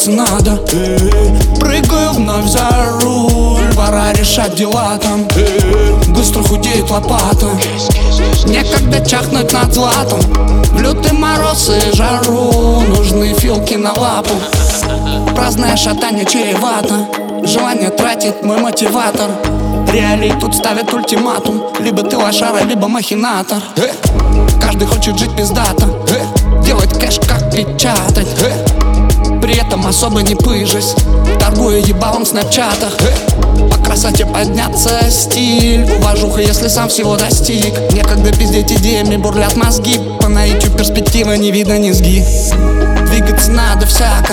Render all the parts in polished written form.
двигаться надо. Прыгаю вновь за руль, пора решать дела там. Быстро худеет лопата, некогда чахнуть над златом. В лютый мороз и жару нужны филки на лапу. Праздное шатание чревато, желание тратить мой мотиватор. Реалии тут ставят ультиматум: либо ты лошара, либо махинатор. Каждый хочет жить пиздато, делать кэш как печатать, при этом особо не пыжась, торгуя ебалом в снапчатах. По красоте подняться стиль, уважуха, если сам всего достиг. Некогда пиздеть идеями, бурлят мозги. По наитию перспективы не видно низги. Двигаться надо всяко,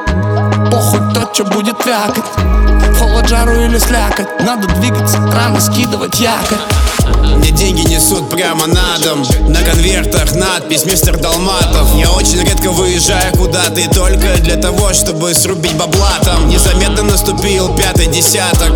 похуй то, что будет вякать. Холод, жару или слякоть, надо двигаться, рано скидывать якорь. Мне деньги несут прямо на дом, на конвертах надпись «Мистер Долматов». Я очень редко выезжаю куда-то и только для того, чтобы срубить бабла там. Незаметно наступил 5-й десяток,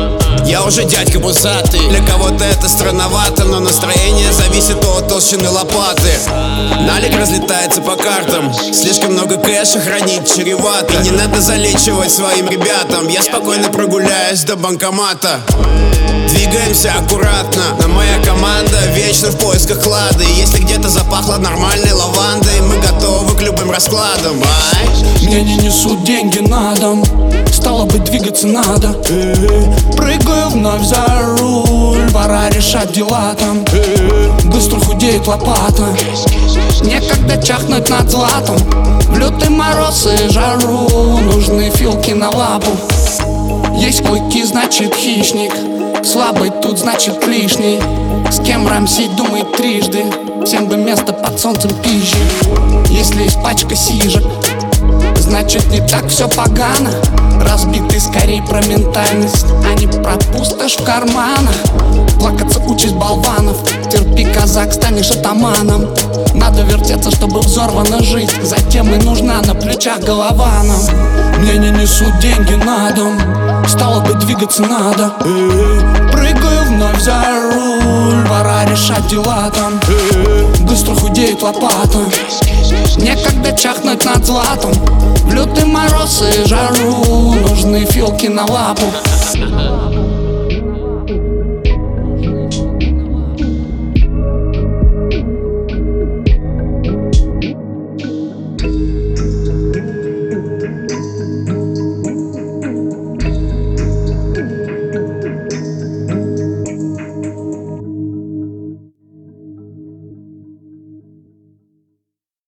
я уже дядька бусатый. Для кого-то это странновато, но настроение зависит от толщины лопаты. Налик разлетается по картам, слишком много кэша хранить чревато. И не надо залечивать своим ребятам, я спокойно прогуляюсь до банкомата. Двигаемся аккуратно, но моя команда вечно в поисках клада. И если где-то запахло нормальной лавандой, мы готовы к любым раскладам. Мне не несут деньги на дом, стало быть, двигаться надо. Прыгаю вновь за руль, пора решать дела там. Быстро худеет лопата, некогда чахнуть над златом. В лютый мороз и жару нужны филки на лапу. Есть клыки, значит хищник, слабый тут значит лишний. С кем рамсить, думает трижды, всем бы место под солнцем пищи. Если есть пачка сижек, значит не так все погано. Разбитый скорее про ментальность, а не про пустошь в карманах. Плакаться участь болванов, терпи, казак, станешь атаманом. Надо вертеться, чтобы взорвано жить, затем и нужна на плечах голова нам. Мне не несут деньги на дом, стало быть, двигаться надо. Прыгаю вновь за руль, пора решать дела там. Быстро худеет лопата, некогда чахнуть над златом. В лютый мороз и жару нужны филки на лапу.